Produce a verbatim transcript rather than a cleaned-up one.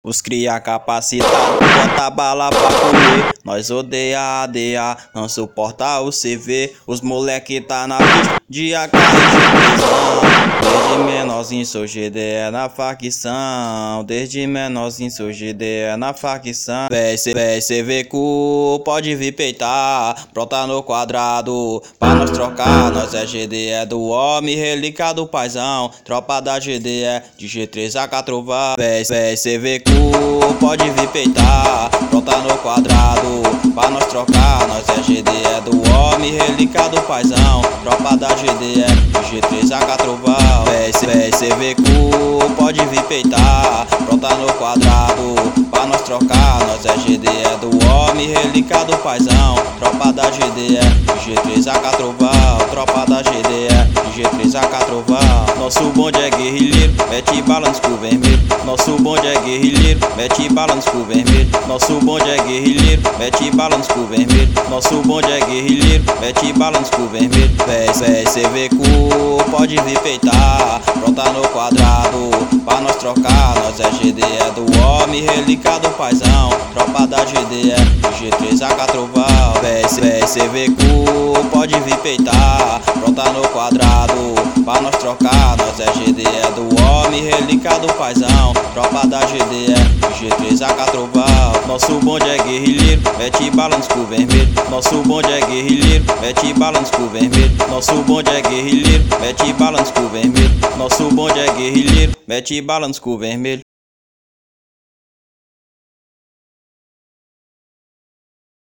Os cria capacitado, bota bala pra comer. Nós odeia a D A, não suporta o C V. Os moleque tá na pista de A K e desde menorzinho sou G D E na facção. Desde menorzinho sou G D E na facção. Véi, cê vê cu, pode vir peitar. Pronta no quadrado, pra nós trocar. Nós é G D E do homem, relíquia do paizão. Tropa da G D E, de G três A K trovão. Véi, cê vê cu, pode vir peitar. Pronta no quadrado, pra nós trocar. Nós é G D E do homem, relíquia do paizão. Tropa da G D E, de G três A K trovão. Véi, cê vê cu, pode vir peitar. Pronta no quadrado, pra nós trocar. Nós é G D E do homem, relíquia do paizão. Tropa da G D E, de G três A K trovão. Tropa da G D E, de G três A K trovão. Nosso bonde é guerrilheiro, mete bala no escuro vermelho. Nosso bonde é guerrilheiro, mete bala no escuro vermelho. Nosso bonde é guerrilheiro, mete bala no escuro vermelho. Nosso bonde é guerrilheiro, mete bala no escuro vermelho. Véi, véi, cê vê cu, pode vir peitar. Pronta no quadrado, pra nós trocar. Nós é G D E do homem, relíquia do paizão. Tropa da G D E, de G três A K trovão. Véi, véi, cê vê cu, pode vir peitar. Pronta no quadrado, pra nós trocar. Nós é G D E do homem, relíquia do paizão. Tropa da G D E, de G três A K trovão. Nosso bonde é guerrilheiro, mete bala no escuro vermelho. Nosso bonde é guerrilheiro, mete bala no escuro vermelho. Nosso bonde é guerrilheiro, mete bala no escuro vermelho. Nosso bonde é guerrilheiro, mete bala no escuro vermelho.